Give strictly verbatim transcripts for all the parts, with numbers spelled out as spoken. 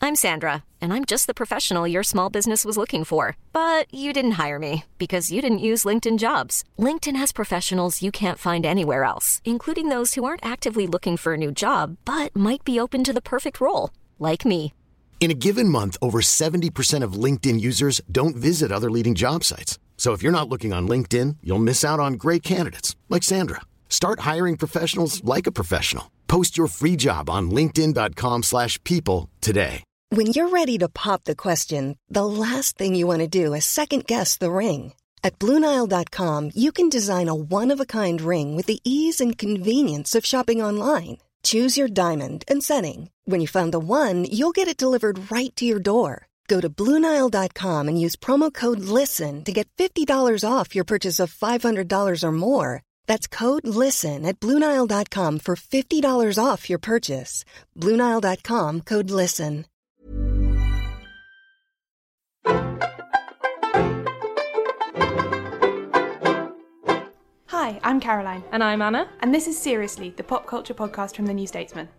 I'm Sandra, and I'm just the professional your small business was looking for. But you didn't hire me because you didn't use LinkedIn Jobs. LinkedIn has professionals you can't find anywhere else, including those who aren't actively looking for a new job, but might be open to the perfect role, like me. In a given month, over seventy percent of LinkedIn users don't visit other leading job sites. So if you're not looking on LinkedIn, you'll miss out on great candidates like Sandra. Start hiring professionals like a professional. Post your free job on linkedin.com slash people today. When you're ready to pop the question, the last thing you want to do is second-guess the ring. At Blue Nile dot com, you can design a one-of-a-kind ring with the ease and convenience of shopping online. Choose your diamond and setting. When you find the one, you'll get it delivered right to your door. Go to Blue Nile dot com and use promo code LISTEN to get fifty dollars off your purchase of five hundred dollars or more. That's code LISTEN at Blue Nile dot com for fifty dollars off your purchase. Blue Nile dot com, code LISTEN. Hi, I'm Caroline. And I'm Anna. And this is Seriously, the pop culture podcast from The New Statesman.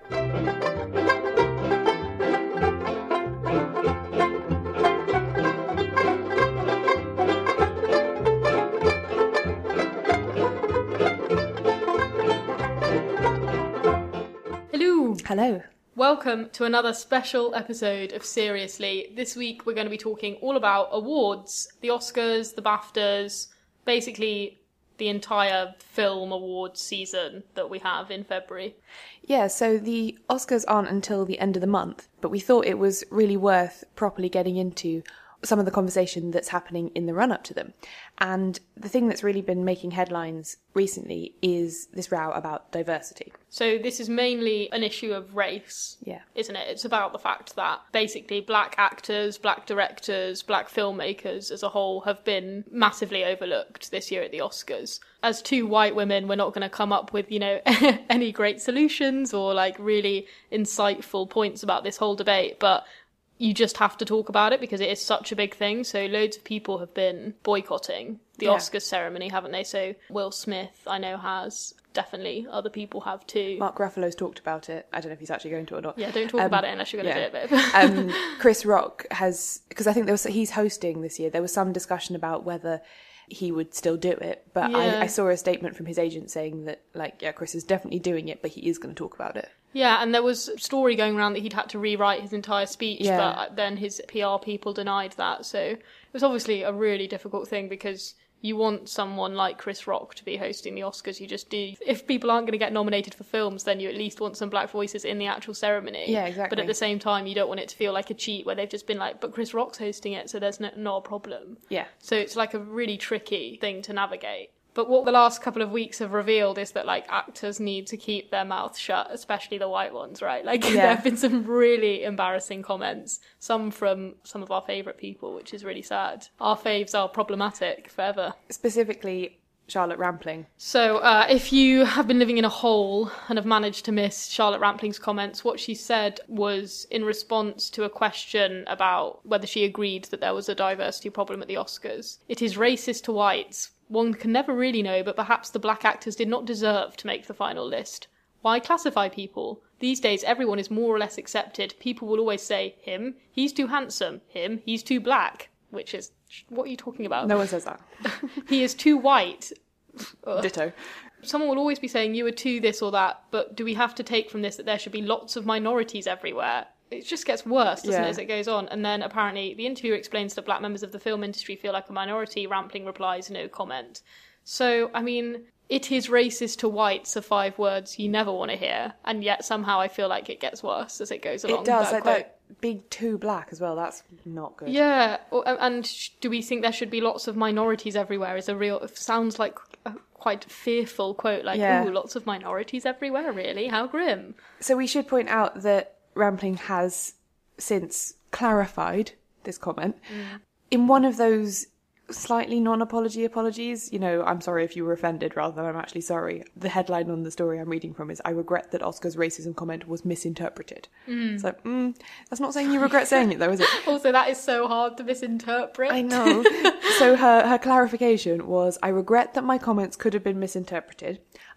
Hello. Hello. Welcome to another special episode of Seriously. This week we're going to be talking all about awards, the Oscars, the BAFTAs, basically the entire film awards season that we have in February. Yeah, so the Oscars aren't until the end of the month, but we thought it was really worth properly getting into some of the conversation that's happening in the run-up to them. And the thing that's really been making headlines recently is this row about diversity. So this is mainly an issue of race, yeah, isn't it? It's about the fact that basically black actors, black directors, black filmmakers as a whole have been massively overlooked this year at the Oscars. As two white women, we're not going to come up with, you know, any great solutions or like really insightful points about this whole debate, but you just have to talk about it because it is such a big thing. So loads of people have been boycotting the yeah. Oscars ceremony, haven't they? So Will Smith, I know, has. Definitely other people have too. Mark Ruffalo's talked about it. I don't know if he's actually going to or not. Yeah, don't talk um, about it unless you're going to yeah. do it. um, Chris Rock has, because I think there was he's hosting this year. There was some discussion about whether he would still do it, but yeah. I, I saw a statement from his agent saying that, like, yeah, Chris is definitely doing it, but he is going to talk about it. Yeah, and there was a story going around that he'd had to rewrite his entire speech, yeah. but then his P R people denied that. So it was obviously a really difficult thing because you want someone like Chris Rock to be hosting the Oscars. You just do. If people aren't going to get nominated for films, then you at least want some black voices in the actual ceremony. Yeah, exactly. But at the same time, you don't want it to feel like a cheat where they've just been like, but Chris Rock's hosting it, so there's no, not a problem. Yeah. So it's like a really tricky thing to navigate. But what the last couple of weeks have revealed is that, like, actors need to keep their mouths shut, especially the white ones, right? Like, yeah. there have been some really embarrassing comments, some from some of our favourite people, which is really sad. Our faves are problematic forever. Specifically, Charlotte Rampling. So, uh, if you have been living in a hole and have managed to miss Charlotte Rampling's comments, what she said was in response to a question about whether she agreed that there was a diversity problem at the Oscars. It is racist to whites. One can never really know, but perhaps the black actors did not deserve to make the final list. Why classify people? These days, everyone is more or less accepted. People will always say, him, he's too handsome. Him, he's too black. Which is, what are you talking about? No one says that. He is too white. Ditto. Someone will always be saying, you are too this or that, but do we have to take from this that there should be lots of minorities everywhere? It just gets worse, doesn't yeah. it, as it goes on? And then apparently the interviewer explains that black members of the film industry feel like a minority. Rampling replies, no comment. So, I mean, it is racist to whites are five words you never want to hear. And yet somehow I feel like it gets worse as it goes along. It does. That like quote. that being too black as well. That's not good. Yeah. And do we think there should be lots of minorities everywhere is a real... It sounds like a quite fearful quote. Like, yeah. ooh, lots of minorities everywhere, really? How grim. So we should point out that Rampling has since clarified this comment mm. in one of those slightly non-apology apologies. You know, I'm sorry if you were offended rather than I'm actually sorry. The headline on the story I'm reading from is, I regret that Oscar's racism comment was misinterpreted. Mm. So, mm, that's not saying you regret saying it though, is it? Also, that is so hard to misinterpret. I know. So her, her clarification was, I regret that my comments could have been misinterpreted.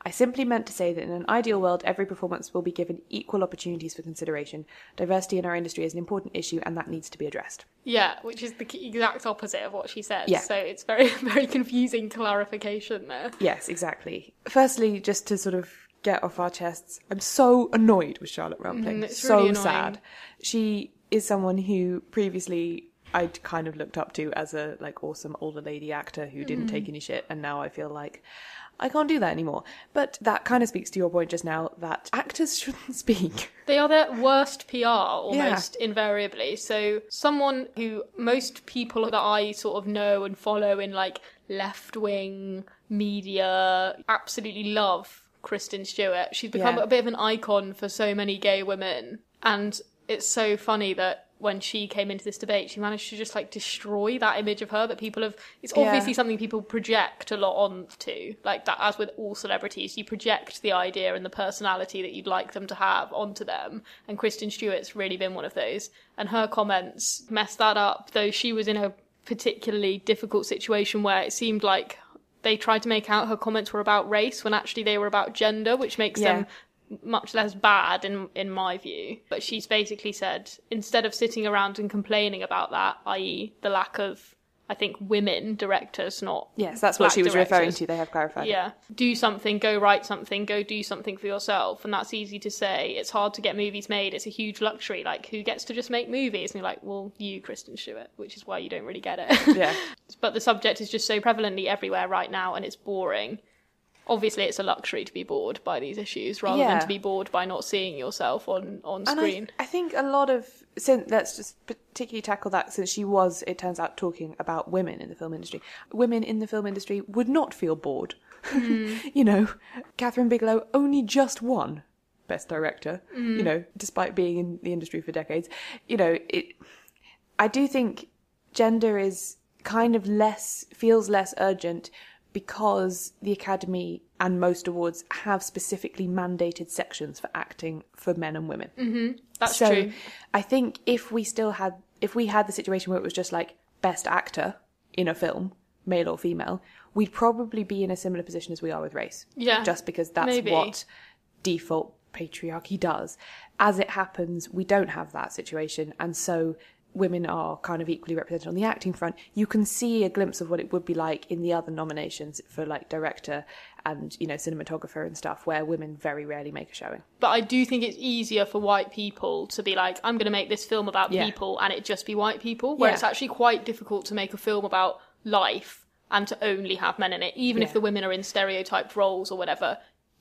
I simply meant to say that in an ideal world, every performance will be given equal opportunities for consideration. Diversity in our industry is an important issue, and that needs to be addressed. Yeah, which is the exact opposite of what she said. Yeah. So it's very, very confusing clarification there. Yes, exactly. Firstly, just to sort of get off our chests, I'm so annoyed with Charlotte Rampling. Mm, it's so really annoying. sad. She is someone who previously I'd kind of looked up to as a like awesome older lady actor who didn't mm. take any shit, and now I feel like I can't do that anymore. But that kind of speaks to your point just now that actors shouldn't speak. They are their worst P R almost yeah. invariably. So someone who most people that I sort of know and follow in like left-wing media absolutely love Kristen Stewart. She's become Yeah. a bit of an icon for so many gay women. And it's so funny that when she came into this debate, she managed to just like destroy that image of her that people have. It's obviously Yeah. something people project a lot onto, like that. As with all celebrities, you project the idea and the personality that you'd like them to have onto them. And Kristen Stewart's really been one of those. And her comments messed that up. Though she was in a particularly difficult situation where it seemed like they tried to make out her comments were about race when actually they were about gender, which makes Yeah. them much less bad in in my view. But she's basically said, instead of sitting around and complaining about that, that is the lack of, I think, women directors, not Yes, that's what black she was directors. referring to. They have clarified. Yeah. Do something, go write something, go do something for yourself. And that's easy to say. It's hard to get movies made. It's a huge luxury. Like, who gets to just make movies? And you're like, well, you, Kristen Stewart, which is why you don't really get it. Yeah. But the subject is just so prevalently everywhere right now, and it's boring. Obviously, it's a luxury to be bored by these issues rather Yeah. than to be bored by not seeing yourself on, on And screen. I, I think a lot of, since let's just particularly tackle that, since she was, it turns out, talking about women in the film industry. Women in the film industry would not feel bored. Mm. You know, Catherine Bigelow only just won Best Director, Mm. you know, despite being in the industry for decades. You know, it. I do think gender is kind of less, feels less urgent because the Academy and most awards have specifically mandated sections for acting for men and women. Mm-hmm. That's so true. I think if we still had, if we had the situation where it was just like best actor in a film, male or female, we'd probably be in a similar position as we are with race. Yeah, Just because that's maybe. what default patriarchy does. As it happens, we don't have that situation, and so women are kind of equally represented on the acting front. You can see a glimpse of what it would be like in the other nominations for like director and, you know, cinematographer and stuff, where women very rarely make a showing. But I do think it's easier for white people to be like, I'm going to make this film about Yeah. people and it just be white people, where Yeah. it's actually quite difficult to make a film about life and to only have men in it. Even Yeah. if the women are in stereotyped roles or whatever,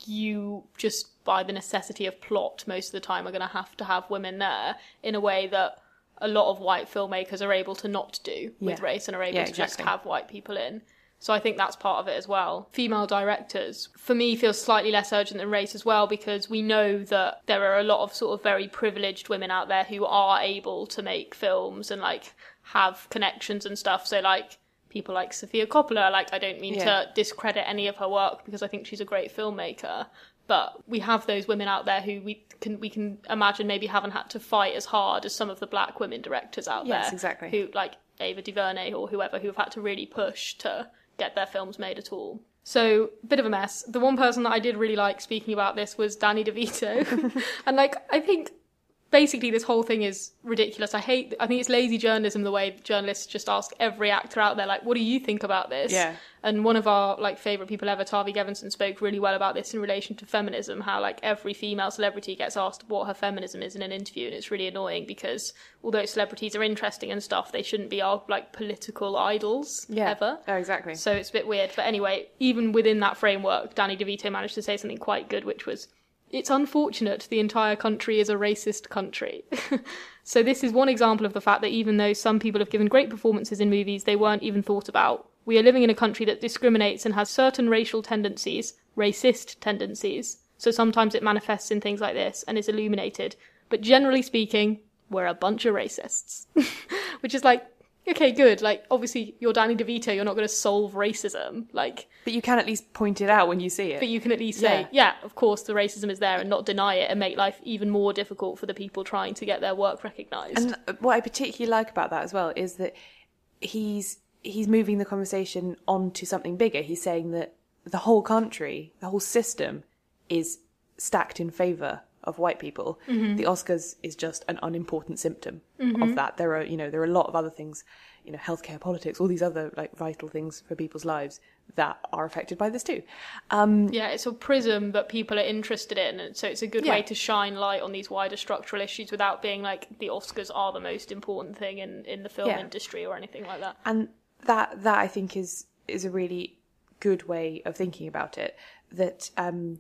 you just, by the necessity of plot, most of the time are going to have to have women there in a way that a lot of white filmmakers are able to not do with Yeah. race and are able Yeah, to just exactly. have white people in. So I think that's part of it as well. Female directors, for me, feels slightly less urgent than race as well, because we know that there are a lot of sort of very privileged women out there who are able to make films and like have connections and stuff. So like people like Sofia Coppola, like I don't mean Yeah. to discredit any of her work because I think she's a great filmmaker. But we have those women out there who we can we can imagine maybe haven't had to fight as hard as some of the black women directors out Yes, there. exactly. Who, like Ava DuVernay or whoever, who have had to really push to get their films made at all. So, bit of a mess. The one person that I did really like speaking about this was Danny DeVito. And, like, I think basically this whole thing is ridiculous. I hate, I think it's lazy journalism the way journalists just ask every actor out there, like, what do you think about this? Yeah. And one of our, like, favourite people ever, Tavi Gevinson, spoke really well about this in relation to feminism, how, like, every female celebrity gets asked what her feminism is in an interview, and it's really annoying because although celebrities are interesting and stuff, they shouldn't be our, like, political idols Yeah. ever. Oh, exactly. So it's a bit weird. But anyway, even within that framework, Danny DeVito managed to say something quite good, which was, it's unfortunate the entire country is a racist country. So this is one example of the fact that even though some people have given great performances in movies, they weren't even thought about. We are living in a country that discriminates and has certain racial tendencies, racist tendencies. So sometimes it manifests in things like this and is illuminated. But generally speaking, we're a bunch of racists. Which is like, okay, good. Like, obviously, you're Danny DeVito, you're not going to solve racism. Like, But you can at least point it out when you see it. but you can at least say, Yeah. yeah, of course, the racism is there, and not deny it and make life even more difficult for the people trying to get their work recognised. And what I particularly like about that as well is that he's he's moving the conversation on to something bigger. He's saying that the whole country, the whole system is stacked in favour of white people. Mm-hmm. The Oscars is just an unimportant symptom mm-hmm. of that. There are, you know, there are a lot of other things, you know, healthcare, politics, all these other like vital things for people's lives that are affected by this too. Um, yeah, it's a prism that people are interested in, and so it's a good yeah. way to shine light on these wider structural issues without being like the Oscars are the most important thing in, in the film yeah. industry or anything like that. And that that I think is is a really good way of thinking about it. That um,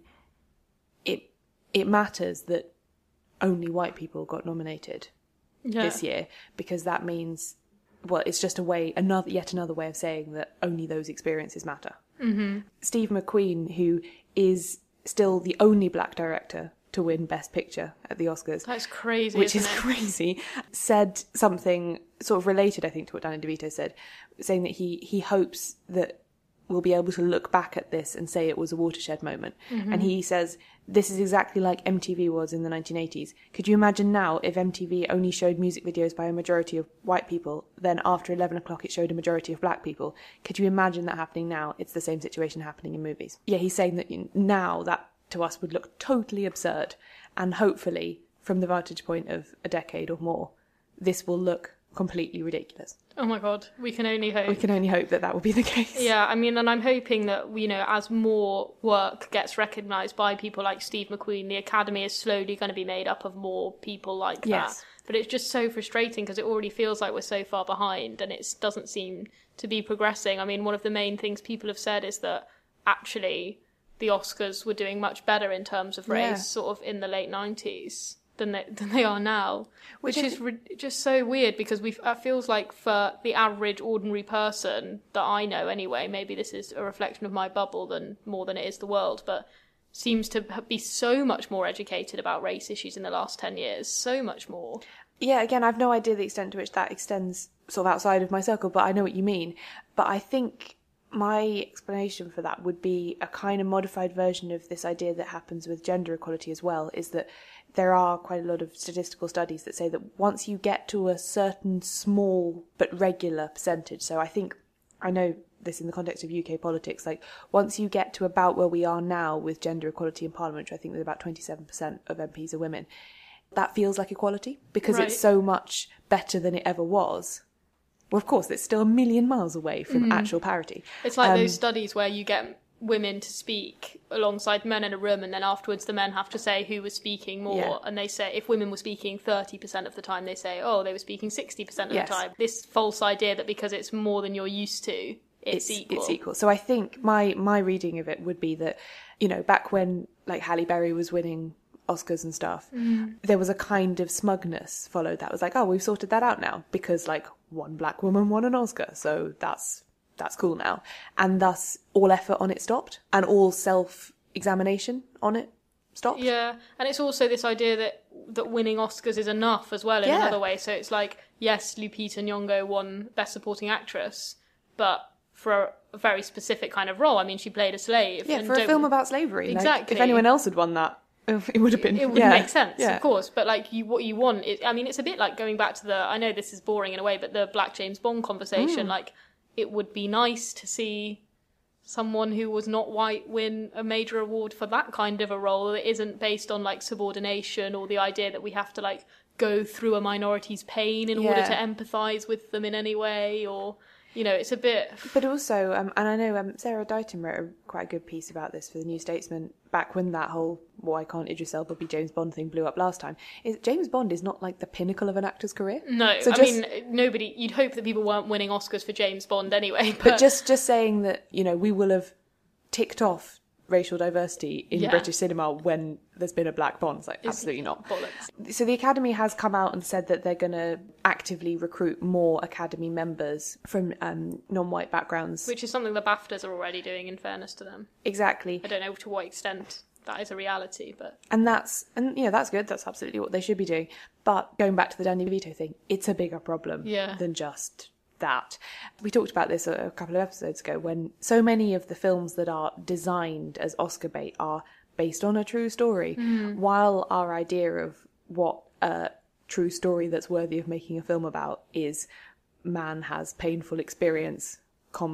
it it matters that only white people got nominated yeah. this year, because that means, well, it's just a way, another yet another way of saying that only those experiences matter. Mm-hmm. Steve McQueen, who is still the only black director to win Best Picture at the Oscars. That's crazy, Which isn't is it? crazy. Said something sort of related, I think, to what Danny DeVito said, saying that he, he hopes that we'll be able to look back at this and say it was a watershed moment. Mm-hmm. And he says, this is exactly like M T V was in the nineteen eighties. Could you imagine now if M T V only showed music videos by a majority of white people, then after eleven o'clock it showed a majority of black people? Could you imagine that happening now? It's the same situation happening in movies. Yeah, he's saying that now that to us would look totally absurd. And hopefully, from the vantage point of a decade or more, this will look completely ridiculous. Oh my God, we can only hope. We can only hope that that will be the case. Yeah, I mean, and I'm hoping that, you know, as more work gets recognised by people like Steve McQueen, the Academy is slowly going to be made up of more people like yes. that. But it's just so frustrating because it already feels like we're so far behind and it doesn't seem to be progressing. I mean, one of the main things people have said is that actually the Oscars were doing much better in terms of race yeah. sort of in the late nineties. Than they, than they are now, which, which is re- just so weird because we it feels like for the average ordinary person that I know anyway, maybe this is a reflection of my bubble than more than it is the world, but seems to be so much more educated about race issues in the last ten years, so much more. Yeah, again, I've no idea the extent to which that extends sort of outside of my circle, but I know what you mean. But I think my explanation for that would be a kind of modified version of this idea that happens with gender equality as well, is that there are quite a lot of statistical studies that say that once you get to a certain small but regular percentage, so I think, I know this in the context of U K politics, like once you get to about where we are now with gender equality in Parliament, which I think there's about twenty-seven percent of M Ps are women, that feels like equality because right. it's so much better than it ever was. Well, of course, it's still a million miles away from mm. actual parity. It's like um, those studies where you get women to speak alongside men in a room and then afterwards the men have to say who was speaking more yeah. and they say if women were speaking thirty percent of the time they say oh they were speaking sixty percent of yes. the time. This false idea that because it's more than you're used to it's, it's equal. It's equal. So I think my my reading of it would be that, you know, back when like Halle Berry was winning Oscars and stuff, mm. there was a kind of smugness followed that was like, oh, we've sorted that out now because like one black woman won an Oscar, so that's that's cool now. And thus all effort on it stopped and all self-examination on it stopped. Yeah, and it's also this idea that that winning Oscars is enough as well in yeah. another way. So it's like, yes, Lupita Nyong'o won Best Supporting Actress, but for a, a very specific kind of role. I mean, she played a slave. Yeah, and for a film about slavery. Exactly. Like, if anyone else had won that, it would have been... It would yeah. make sense, yeah. of course. But, like, you, what you want... Is, I mean, it's a bit like going back to the... I know this is boring in a way, but the Black James Bond conversation, mm. like, it would be nice to see someone who was not white win a major award for that kind of a role that isn't based on, like, subordination or the idea that we have to, like, go through a minority's pain in yeah. order to empathise with them in any way or... You know, it's a bit... But also, um, and I know um, Sarah Dighton wrote a quite a good piece about this for the New Statesman back when that whole why can't Idris Elba be James Bond thing blew up last time. Is James Bond is not like the pinnacle of an actor's career. No, so I just, mean, nobody... You'd hope that people weren't winning Oscars for James Bond anyway. But, but just, just saying that, you know, we will have ticked off racial diversity in yeah. British cinema when there's been a black Bond. It's like, it's absolutely not. Bollocks. So the Academy has come out and said that they're going to actively recruit more Academy members from um, non-white backgrounds. Which is something the BAFTAs are already doing, in fairness to them. Exactly. I don't know to what extent that is a reality, but... And that's, and you know, that's good. That's absolutely what they should be doing. But going back to the Danny DeVito thing, it's a bigger problem yeah. than just... that. We talked about this a couple of episodes ago when so many of the films that are designed as Oscar bait are based on a true story, mm. while our idea of what a true story that's worthy of making a film about is man has painful experience, comma,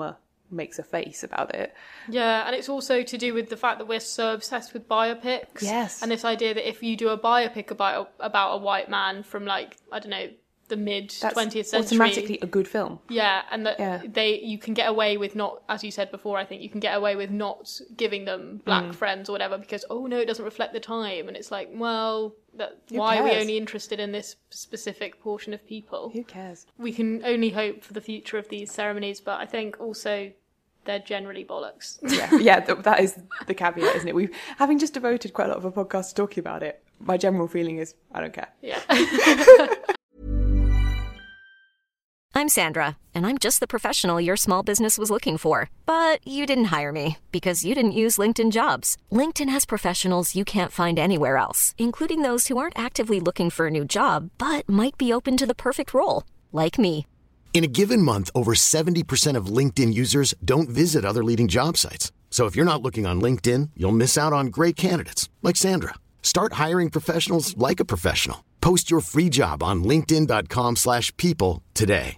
makes a face about it. Yeah, and it's also to do with the fact that we're so obsessed with biopics. Yes. And this idea that if you do a biopic about about a white man from, like, I don't know, the mid twentieth century, automatically a good film. Yeah, and that Yeah. they you can get away with not, as you said before, I think you can get away with not giving them black Mm. friends or whatever because, oh no, it doesn't reflect the time. And it's like, well, that, Who why are we cares? only interested in this specific portion of people? Who cares? We can only hope for the future of these ceremonies, but I think also they're generally bollocks. Yeah, yeah, th- that is the caveat, isn't it? We've having just devoted quite a lot of a podcast to talking about it. My general feeling is, I don't care. Yeah. I'm Sandra, and I'm just the professional your small business was looking for. But you didn't hire me because you didn't use LinkedIn Jobs. LinkedIn has professionals you can't find anywhere else, including those who aren't actively looking for a new job, but might be open to the perfect role, like me. In a given month, over seventy percent of LinkedIn users don't visit other leading job sites. So if you're not looking on LinkedIn, you'll miss out on great candidates like Sandra. Start hiring professionals like a professional. Post your free job on linkedin dot com slash people today.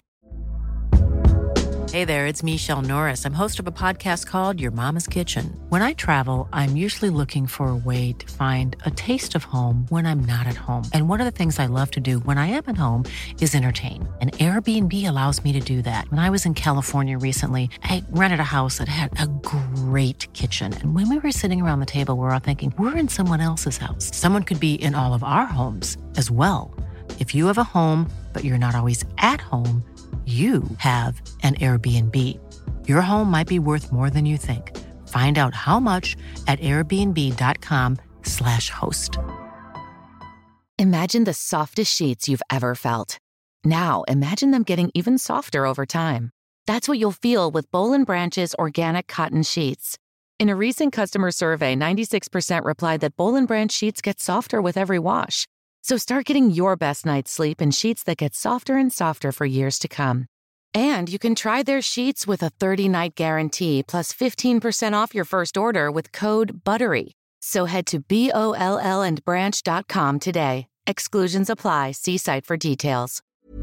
Hey there, it's Michelle Norris. I'm host of a podcast called Your Mama's Kitchen. When I travel, I'm usually looking for a way to find a taste of home when I'm not at home. And one of the things I love to do when I am at home is entertain. And Airbnb allows me to do that. When I was in California recently, I rented a house that had a great kitchen. And when we were sitting around the table, we were all thinking, we're in someone else's house. Someone could be in all of our homes as well. If you have a home, but you're not always at home, you have an Airbnb. Your home might be worth more than you think. Find out how much at airbnb.com slash host. Imagine the softest sheets you've ever felt. Now imagine them getting even softer over time. That's what you'll feel with Boll and Branch's organic cotton sheets. In a recent customer survey, ninety-six percent replied that Boll and Branch sheets get softer with every wash. So start getting your best night's sleep in sheets that get softer and softer for years to come. And you can try their sheets with a thirty-night guarantee plus fifteen percent off your first order with code BUTTERY. So head to B O L L and branch dot com today. Exclusions apply. See site for details.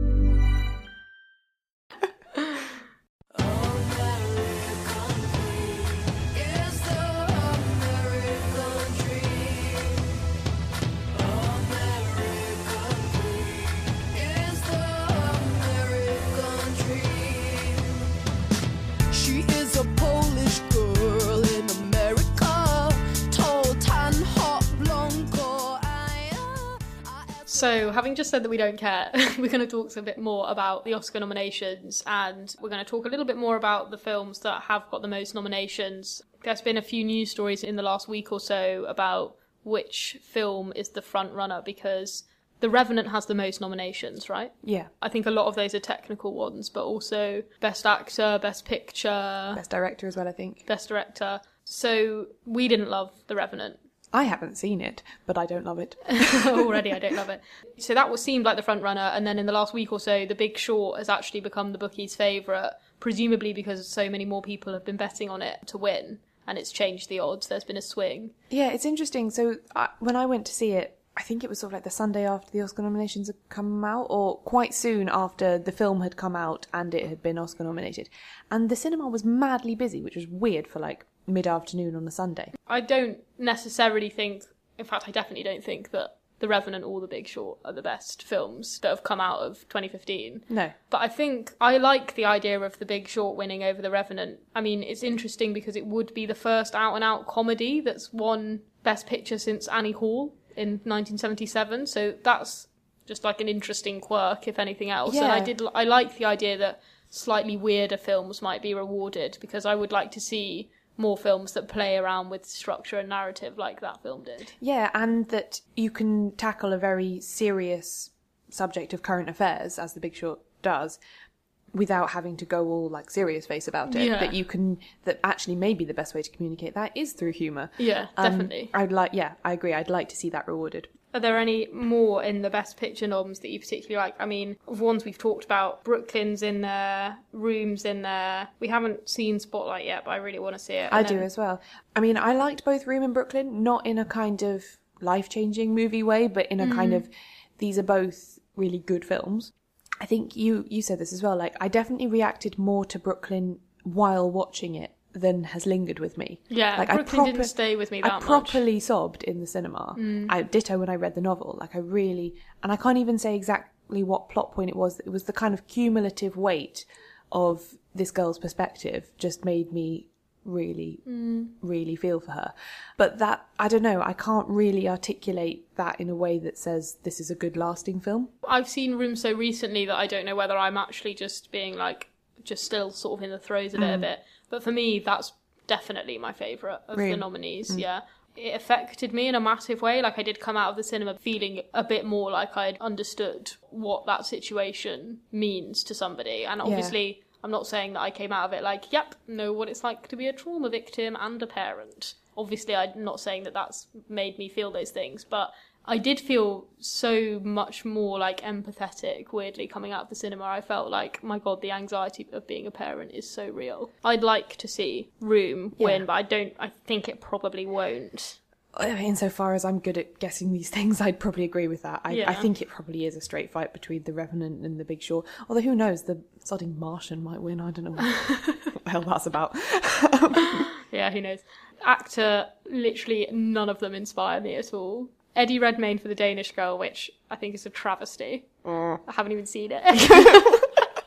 So, having just said that we don't care, we're going to talk a bit more about the Oscar nominations, and we're going to talk a little bit more about the films that have got the most nominations. There's been a few news stories in the last week or so about which film is the front runner, because The Revenant has the most nominations, right? Yeah. I think a lot of those are technical ones, but also Best Actor, Best Picture... Best Director as well, I think. Best Director. So, we didn't love The Revenant. I haven't seen it, but I don't love it. Already, I don't love it. So that was seemed like the front runner, and then in the last week or so, The Big Short has actually become the bookies' favourite, presumably because so many more people have been betting on it to win, and it's changed the odds. There's been a swing. Yeah, it's interesting. So I, when I went to see it, I think it was sort of like the Sunday after the Oscar nominations had come out, or quite soon after the film had come out and it had been Oscar nominated. And the cinema was madly busy, which was weird for like mid-afternoon on a Sunday. I don't necessarily think, in fact I definitely don't think that The Revenant or The Big Short are the best films that have come out of twenty fifteen. No. But I think I like the idea of The Big Short winning over The Revenant. I mean, it's interesting because it would be the first out-and-out comedy that's won Best Picture since Annie Hall in nineteen seventy-seven, so that's just like an interesting quirk, if anything else. Yeah. And I did, I like the idea that slightly weirder films might be rewarded, because I would like to see more films that play around with structure and narrative like that film did. Yeah, and that you can tackle a very serious subject of current affairs, as The Big Short does, without having to go all like serious face about it. Yeah. That you can, that actually maybe the best way to communicate that is through humour. Yeah, Um, definitely. I'd like, yeah, I agree. I'd like to see that rewarded. Are there any more in the Best Picture noms that you particularly like? I mean, of ones we've talked about, Brooklyn's in there, Room's in there. We haven't seen Spotlight yet, but I really want to see it. I And do then- as well. I mean, I liked both Room and Brooklyn, not in a kind of life-changing movie way, but in a Mm. kind of, these are both really good films. I think you, you said this as well, like, I definitely reacted more to Brooklyn while watching it than has lingered with me. Yeah, like Brooklyn I proper, didn't stay with me that I much. properly sobbed in the cinema. Mm. I ditto when I read the novel. Like I really, and I can't even say exactly what plot point it was. It was the kind of cumulative weight of this girl's perspective just made me really, mm. really feel for her. But that, I don't know, I can't really articulate that in a way that says this is a good lasting film. I've seen Room so recently that I don't know whether I'm actually just being like, just still sort of in the throes of mm. it a bit. But for me, that's definitely my favourite of really? the nominees, mm. yeah. It affected me in a massive way. Like, I did come out of the cinema feeling a bit more like I'd understood what that situation means to somebody. And obviously, yeah. I'm not saying that I came out of it like, yep, know what it's like to be a trauma victim and a parent. Obviously, I'm not saying that that's made me feel those things, but I did feel so much more, like, empathetic, weirdly, coming out of the cinema. I felt like, my God, the anxiety of being a parent is so real. I'd like to see Room yeah. win, but I don't, I think it probably won't. Insofar as I'm good at guessing these things, I'd probably agree with that. I, yeah. I think it probably is a straight fight between The Revenant and The Big Short. Although, who knows, the sodding Martian might win. I don't know what, what the hell that's about. Yeah, who knows. Actor, literally none of them inspire me at all. Eddie Redmayne for The Danish Girl, which I think is a travesty. Mm. I haven't even seen it.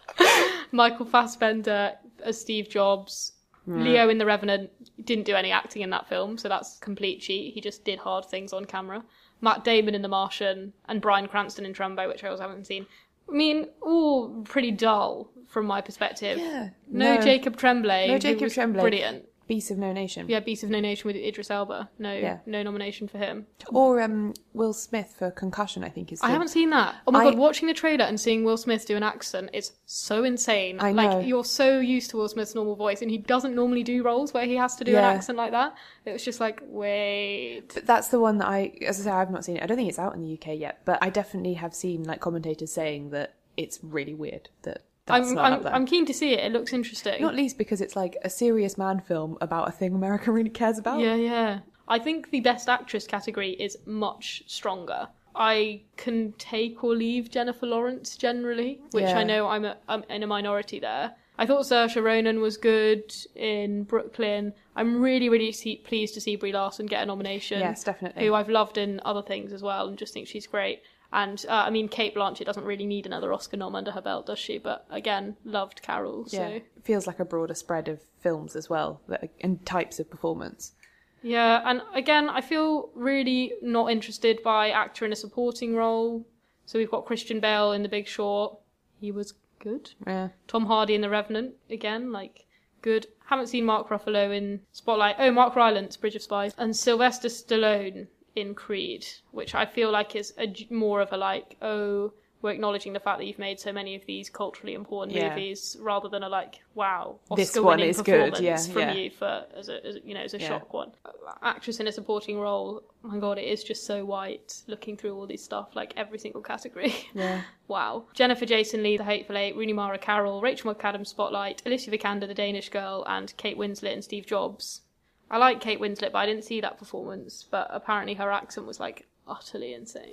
Michael Fassbender as Steve Jobs. Mm. Leo in The Revenant didn't do any acting in that film, so that's complete cheat. He just did hard things on camera. Matt Damon in The Martian, and Bryan Cranston in Trumbo, which I also haven't seen. I mean, all pretty dull from my perspective. Yeah. No, no Jacob Tremblay. No Jacob Tremblay. Brilliant. Beasts of No Nation. Yeah, Beasts of No Nation with Idris Elba. No, yeah. no nomination for him. Or um, Will Smith for Concussion, I think is. I haven't seen that. Oh my I... god, watching the trailer and seeing Will Smith do an accent is so insane. I know. Like, you're so used to Will Smith's normal voice, and he doesn't normally do roles where he has to do yeah. an accent like that. It was just like, wait. But that's the one that I, as I say, I've not seen it. I don't think it's out in the U K yet, but I definitely have seen like commentators saying that it's really weird that. That's I'm, I'm, I'm keen to see it. It looks interesting. Not least because it's like a serious man film about a thing America really cares about. Yeah, yeah. I think the Best Actress category is much stronger. I can take or leave Jennifer Lawrence generally, which yeah. I know I'm, a, I'm in a minority there. I thought Saoirse Ronan was good in Brooklyn. I'm really, really see, pleased to see Brie Larson get a nomination. Yes, definitely. Who I've loved in other things as well and just think she's great. And, uh, I mean, Cate Blanchett doesn't really need another Oscar nom under her belt, does she? But, again, loved Carol, so... Yeah, it feels like a broader spread of films as well, that are, and types of performance. Yeah, and, again, I feel really not interested by actor in a supporting role. So we've got Christian Bale in The Big Short. He was good. Yeah. Tom Hardy in The Revenant, again, like, good. Haven't seen Mark Ruffalo in Spotlight. Oh, Mark Rylance, Bridge of Spies. And Sylvester Stallone in Creed, which I feel like is a, more of a like, oh, we're acknowledging the fact that you've made so many of these culturally important yeah. movies, rather than a like, wow, this one is good, yeah, from yeah. you for as a as, you know as a yeah. shock one. Actress in a supporting role, oh my god, it is just so white. Looking through all this stuff, like every single category. Yeah. Wow. Jennifer Jason Leigh, The Hateful Eight, Rooney Mara Carroll, Rachel McAdams, Spotlight, Alicia Vikander, The Danish Girl, and Kate Winslet and Steve Jobs. I like Kate Winslet, but I didn't see that performance. But apparently her accent was, like, utterly insane.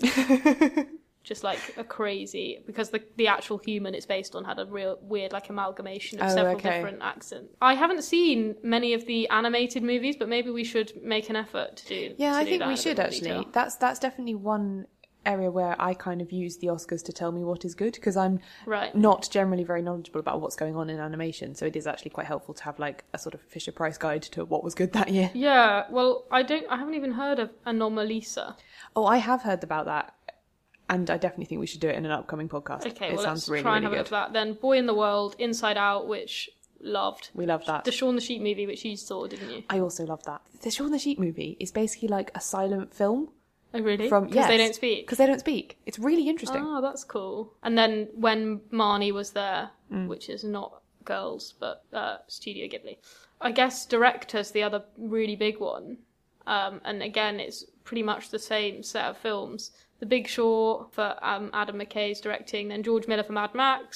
Just, like, a crazy... Because the the actual human it's based on had a real weird, like, amalgamation of oh, several okay. different accents. I haven't seen many of the animated movies, but maybe we should make an effort to do Yeah, to I do think that we in a should, bit more actually. detail. That's That's definitely one area where I kind of use the Oscars to tell me what is good, because I'm right. not generally very knowledgeable about what's going on in animation, so it is actually quite helpful to have like a sort of Fisher-Price guide to what was good that year. Yeah, well, I don't. I haven't even heard of Anomalisa. Oh, I have heard about that, and I definitely think we should do it in an upcoming podcast. Okay, it well, sounds let's really, try and really have good. a look at that. Then Boy in the World, Inside Out, which loved. We loved that. The Shaun the Sheep movie, which you saw, didn't you? I also loved that. The Shaun the Sheep movie is basically like a silent film. Oh, really? From Because yes, they don't speak? Because they don't speak. It's really interesting. Oh, that's cool. And then when Marnie was there, mm. which is not Girls, but uh, Studio Ghibli. I guess Director's the other really big one. Um, and again, it's pretty much the same set of films. The Big Short for um, Adam McKay's directing, then George Miller for Mad Max,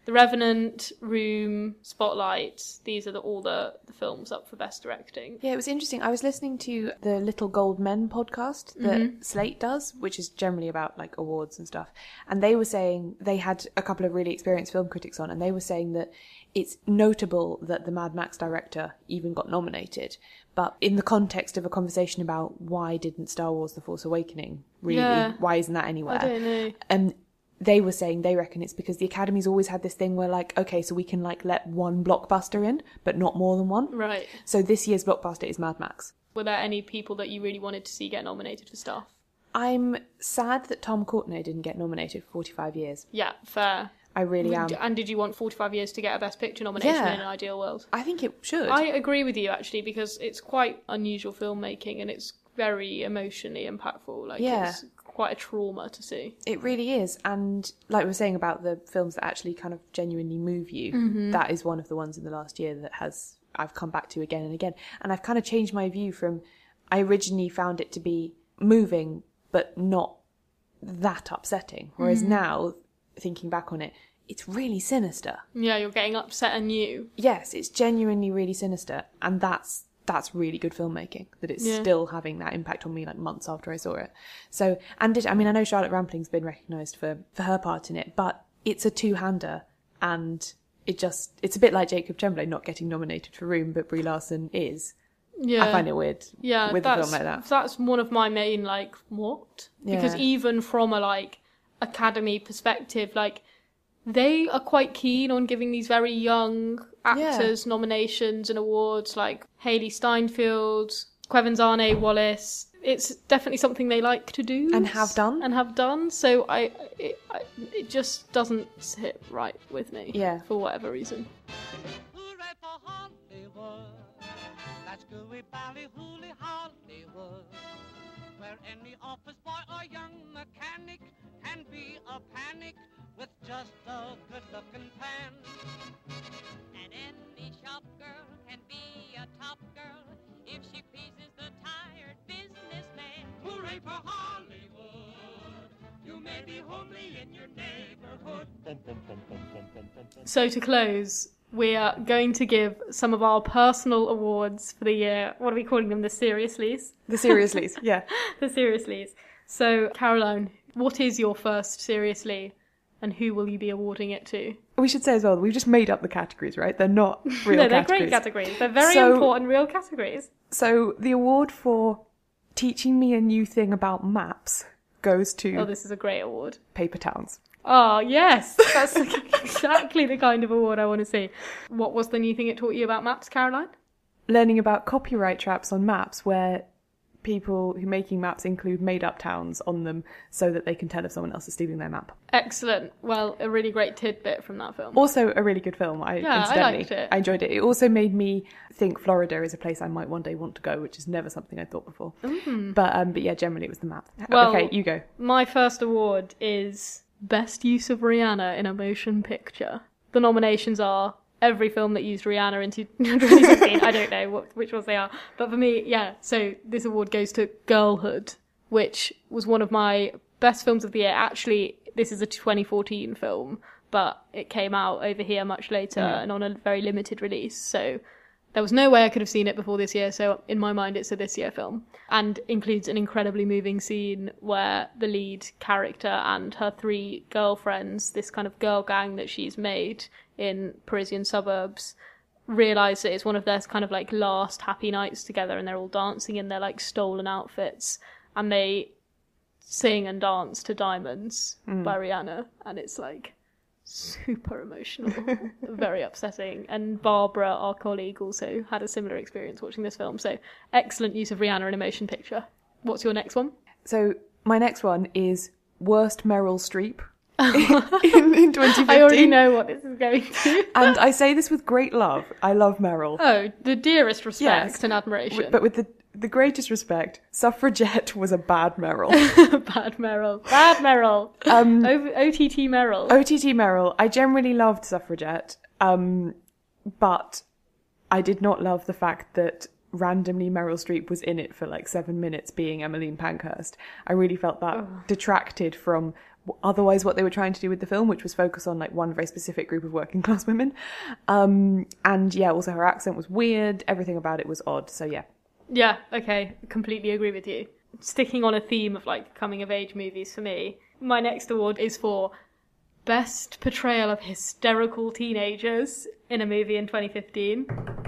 The Revenant, Room, Spotlight, these are the, all the, the films up for Best Directing. Yeah, it was interesting. I was listening to the Little Gold Men podcast that mm-hmm. Slate does, which is generally about like awards and stuff. And they were saying, they had a couple of really experienced film critics on, and they were saying that it's notable that the Mad Max director even got nominated. But in the context of a conversation about why didn't Star Wars The Force Awakening really, yeah. why isn't that anywhere? I don't know. Um, they were saying they reckon it's because the Academy's always had this thing where like, okay, so we can like let one blockbuster in, but not more than one. Right. So this year's blockbuster is Mad Max. Were there any people that you really wanted to see get nominated for stuff? I'm sad that Tom Courtenay didn't get nominated for forty-five years. Yeah, fair. I really am. And did you want forty-five years to get a Best Picture nomination Yeah. in an ideal world? I think it should. I agree with you, actually, because it's quite unusual filmmaking and it's very emotionally impactful. Like, Yeah. it's quite a trauma to see. It really is. And like we were saying about the films that actually kind of genuinely move you, Mm-hmm. that is one of the ones in the last year that has I've come back to again and again. And I've kind of changed my view from, I originally found it to be moving, but not that upsetting. Whereas Mm-hmm. now, thinking back on it, it's really sinister. Yeah, you're getting upset anew. Yes, it's genuinely really sinister. And that's that's really good filmmaking, that it's Yeah. still having that impact on me like months after I saw it. So, and it, I mean, I know Charlotte Rampling's been recognised for, for her part in it, but it's a two-hander, and it just, it's a bit like Jacob Tremblay not getting nominated for Room, but Brie Larson is. Yeah. I find it weird Yeah, with a that's, film like that. That's one of my main, like, what? Because Yeah. even from a, like, Academy perspective, like, they are quite keen on giving these very young actors nominations and awards, like Hayley Steinfeld, Quevin Wallace. It's definitely something they like to do. And have done. And have done. So I it, I, it just doesn't sit right with me. Yeah. For whatever reason. Hooray for Hollywood. That's gooey ballyhooly Hollywood. Where any office boy or young mechanic can be a panic with just a good-looking pan. And any shop girl can be a top girl if she pleases the tired businessman. Hooray for Hollywood. You may be homely in your neighborhood. So to close, we are going to give some of our personal awards for the year. What are we calling them? The Seriouslys? The Seriouslys, yeah. The Seriouslys. So, Caroline, what is your first Seriously, and who will you be awarding it to? We should say as well, we've just made up the categories, right? They're not real no, they're categories. great categories. They're very So- important real categories. So the award for teaching me a new thing about maps goes to Oh, this is a great award. Paper Towns. Oh, yes. That's exactly the kind of award I want to see. What was the new thing it taught you about maps, Caroline? Learning about copyright traps on maps where people who are making maps include made-up towns on them so that they can tell if someone else is stealing their map. Excellent. Well, a really great tidbit from that film. Also a really good film. I, Yeah, I incidentally, liked it. I enjoyed it. It also made me think Florida is a place I might one day want to go, which is never something I thought before. Mm. But um, but yeah, generally it was the map. Well, okay, you go. My first award is Best Use of Rihanna in a Motion Picture. The nominations are every film that used Rihanna in twenty sixteen. I don't know what, which ones they are. But for me, yeah, so this award goes to Girlhood, which was one of my best films of the year. Actually, this is a twenty fourteen film, but it came out over here much later Mm. and on a very limited release. So there was no way I could have seen it before this year, so in my mind it's a this year film. And includes an incredibly moving scene where the lead character and her three girlfriends, this kind of girl gang that she's made in Parisian suburbs, realise that it's one of their kind of like last happy nights together, and they're all dancing in their like stolen outfits, and they sing and dance to Diamonds Mm. by Rihanna, and it's like super emotional, very upsetting. And Barbara, our colleague, also had a similar experience watching this film. So excellent use of Rihanna in a motion picture. What's your next one? So my next one is Worst Meryl Streep in, in twenty fifteen. I already know what this is going to. And I say this with great love. I love Meryl. Oh, the dearest respect Yes. and admiration. W- But with the the greatest respect, Suffragette was a bad Meryl. Bad Meryl. Bad Meryl. Um, o- OTT Meryl. O T T Meryl. I generally loved Suffragette, um, but I did not love the fact that randomly Meryl Streep was in it for like seven minutes being Emmeline Pankhurst. I really felt that detracted from otherwise what they were trying to do with the film, which was focus on like one very specific group of working class women. Um, and yeah, also her accent was weird. Everything about it was odd. So yeah. Yeah, okay, completely agree with you. Sticking on a theme of like coming of age movies for me, my next award is for Best Portrayal of Hysterical Teenagers in a Movie in twenty fifteen.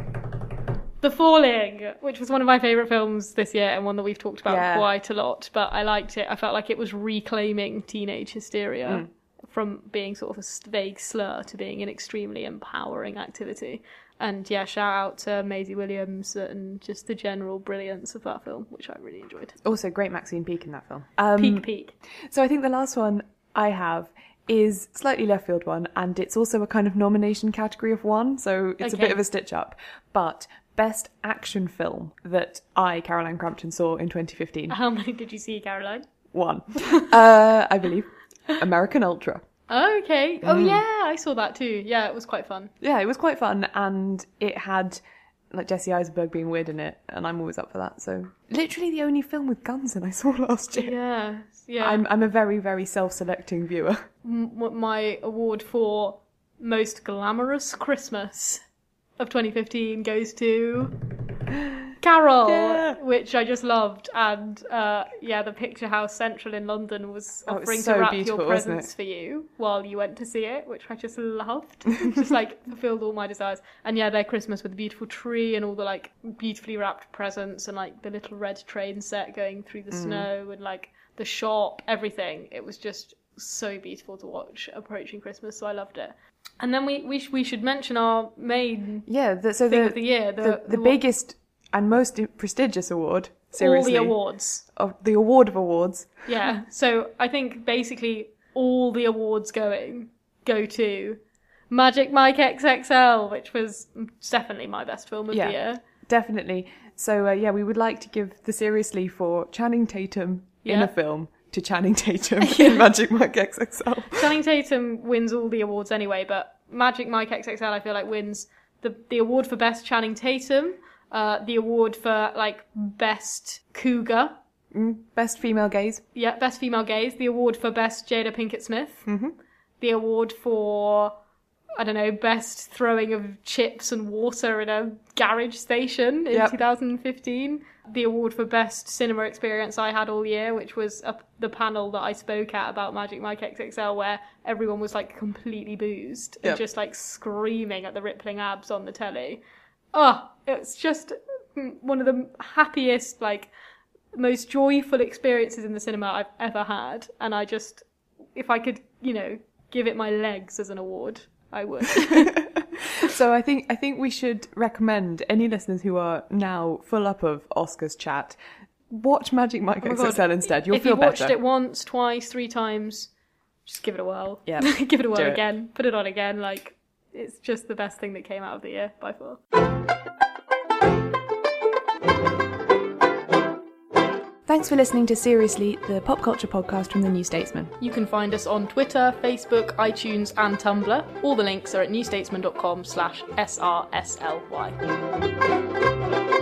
The Falling, which was one of my favourite films this year and one that we've talked about yeah. quite a lot, but I liked it. I felt like it was reclaiming teenage hysteria mm. from being sort of a vague slur to being an extremely empowering activity. And yeah, shout out to Maisie Williams and just the general brilliance of that film, which I really enjoyed. Also, great Maxine Peake in that film. Um, Peak, peak. So I think the last one I have is slightly left field one, and it's also a kind of nomination category of one, so it's okay. a bit of a stitch up. But best action film that I, Caroline Crampton, saw in twenty fifteen. How many did you see, Caroline? One. uh, I believe. American Ultra. Oh, okay. Oh, mm. yeah, I saw that too. Yeah, it was quite fun. Yeah, it was quite fun, and it had like Jesse Eisenberg being weird in it, and I'm always up for that. So literally the only film with guns in I saw last year. Yeah, yeah. I'm I'm a very very self-selecting viewer. M- my award for most glamorous Christmas of twenty fifteen goes to Carol, yeah. which I just loved, and uh, yeah, the Picture House Central in London was oh, offering so to wrap your presents wasn't it? for you while you went to see it, which I just loved. Just like fulfilled all my desires. And yeah, their Christmas with the beautiful tree and all the like beautifully wrapped presents and like the little red train set going through the mm. snow and like the shop, everything. It was just so beautiful to watch approaching Christmas, so I loved it. And then we we, sh- we should mention our main yeah, the, so thing the, of the year, the, the, the, the biggest and most prestigious award, seriously. All the awards. Of the award of awards. Yeah, so I think basically all the awards going go to Magic Mike X X L, which was definitely my best film of yeah, the year. Definitely. So uh, yeah, we would like to give the Seriously for Channing Tatum yeah. in a film to Channing Tatum in Magic Mike X X L. Channing Tatum wins all the awards anyway, but Magic Mike X X L I feel like wins the, the award for Best Channing Tatum, Uh, the award for, like, Best Cougar. Mm, best Female Gaze. Yeah, Best Female Gaze. The award for Best Jada Pinkett Smith. Mm-hmm. The award for, I don't know, Best Throwing of Chips and Water in a Garage Station in yep. two thousand fifteen. The award for Best Cinema Experience I had all year, which was a, the panel that I spoke at about Magic Mike X X L, where everyone was, like, completely boozed yep. and just, like, screaming at the rippling abs on the telly. Oh, it's just one of the happiest, like, most joyful experiences in the cinema I've ever had. And I just, if I could, you know, give it my legs as an award, I would. So I think I think we should recommend any listeners who are now full up of Oscars chat, watch Magic Mike oh X X L instead. You'll if feel better. If you watched it once, twice, three times, just give it a whirl. Yeah, give it a whirl Do again. It. Put it on again. Like, it's just the best thing that came out of the year by far. Thanks for listening to Seriously, the pop culture podcast from The New Statesman. You can find us on Twitter, Facebook, iTunes and Tumblr. All the links are at newstatesman.com slash SRSLY.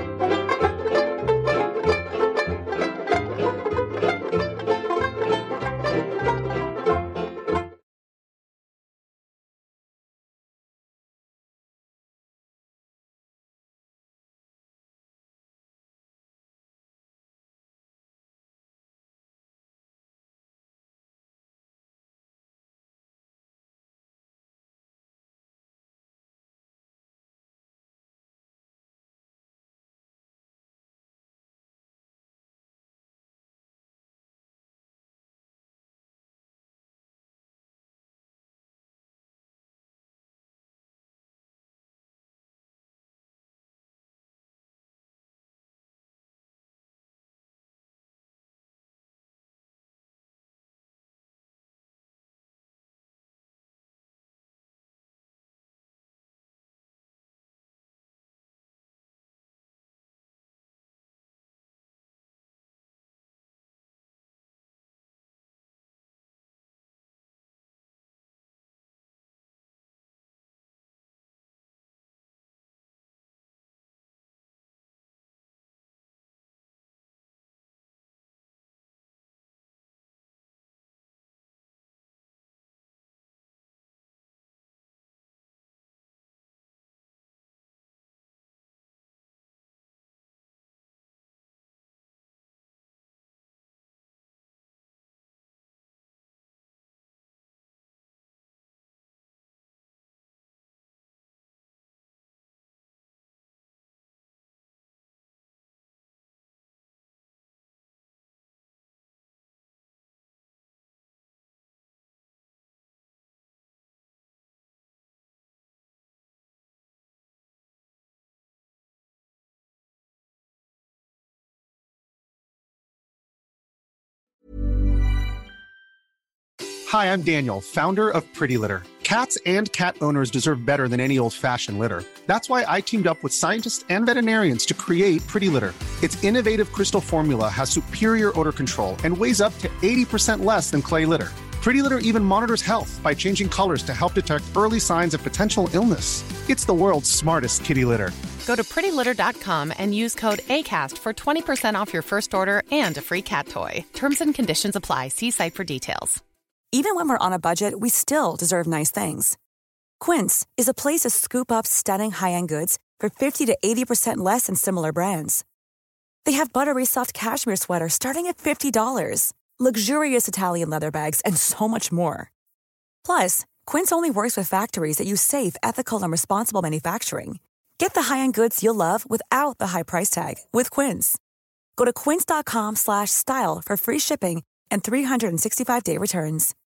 Hi, I'm Daniel, founder of Pretty Litter. Cats and cat owners deserve better than any old-fashioned litter. That's why I teamed up with scientists and veterinarians to create Pretty Litter. Its innovative crystal formula has superior odor control and weighs up to eighty percent less than clay litter. Pretty Litter even monitors health by changing colors to help detect early signs of potential illness. It's the world's smartest kitty litter. Go to pretty litter dot com and use code ACAST for twenty percent off your first order and a free cat toy. Terms and conditions apply. See site for details. Even when we're on a budget, we still deserve nice things. Quince is a place to scoop up stunning high-end goods for fifty to eighty percent less than similar brands. They have buttery soft cashmere sweaters starting at fifty dollars, luxurious Italian leather bags, and so much more. Plus, Quince only works with factories that use safe, ethical, and responsible manufacturing. Get the high-end goods you'll love without the high price tag with Quince. Go to quince dot com slash style for free shipping and three sixty-five day returns.